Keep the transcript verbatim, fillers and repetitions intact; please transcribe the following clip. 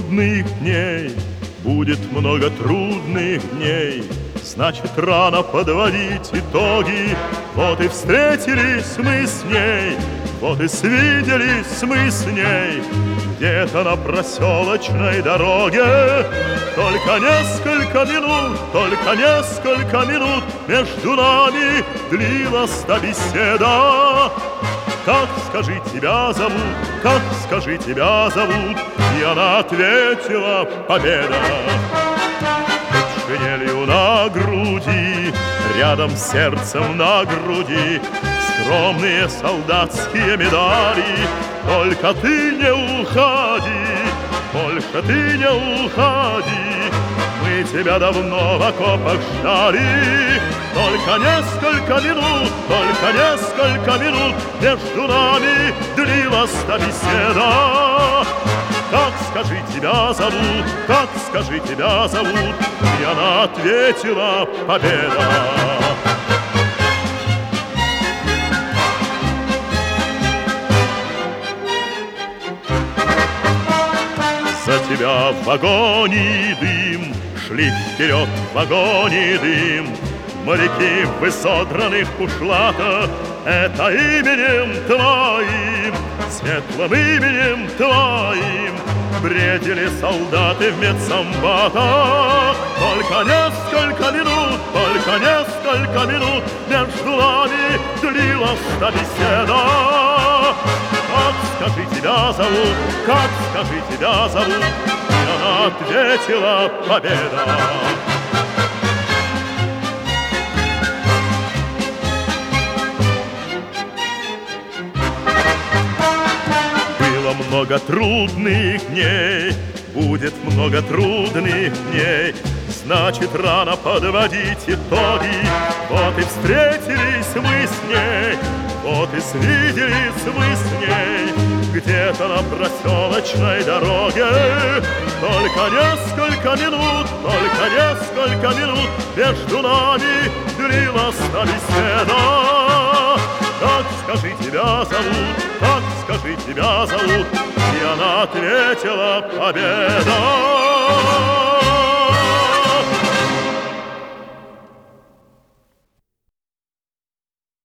трудных дней, будет много трудных дней. Значит, рано подводить итоги. Вот и встретились мы с ней, вот и свиделись мы с ней где-то на проселочной дороге. Только несколько минут, только несколько минут между нами длилась та беседа. Как, скажи, тебя зовут, как, скажи, тебя зовут? И она ответила: победа. Под шинелью на груди, рядом с сердцем на груди, скромные солдатские медали. Только ты не уходи, больше ты не уходи, мы тебя давно в окопах ждали. Только несколько минут, только несколько минут между нами длилась та беседа. Как, скажи, тебя зовут, как, скажи, тебя зовут? И она ответила: победа. За тебя в вагоне дым, шли вперед в вагоне дым. Моряки в изодранных бушлатах, это именем твоим, светлым именем твоим бредили солдаты в медсамбатах. Только несколько минут, только несколько минут между нами длилась та беседа. Как, скажи, тебя зовут, как, скажи, тебя зовут? И она ответила: победа. Было много трудных дней, будет много трудных дней. Значит, рано подводить итоги. Вот и встретились мы с ней, вот и свиделись мы с ней где-то на проселочной дороге. Только несколько минут, только несколько минут между нами длилась та беседа. Как, скажи, тебя зовут, как, скажи, тебя зовут? И она ответила: победа.